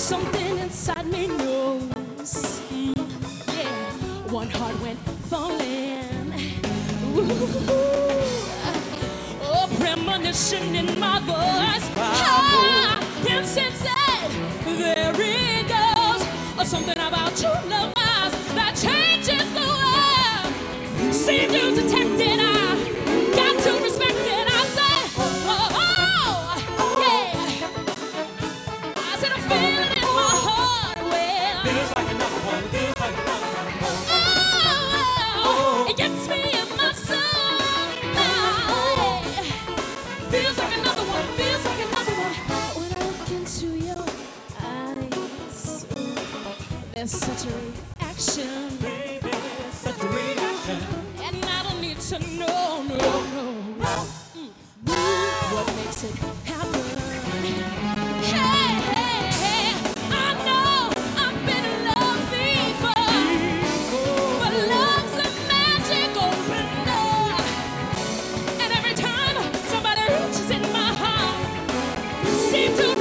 Something inside me knows. Yeah, one heart went falling. Ooh, oh, premonition in my voice. I can sense it. There it goes. Something about true love that changes the world. See you detect it. I got to respect it. I say, oh, oh, yeah. I said I feel it in my heart. Well, feels like another one. Feels like another one. Oh, it gets me in my soul. Oh, yeah. Feels like another one. Feels like another one. When I look into your eyes, there's such a reaction. Baby, such a reaction. And I don't need to know, no. What makes it happen? Hey, hey, hey. I know I've been in love before, but love's a magic open door. And every time somebody reaches in my heart, seems to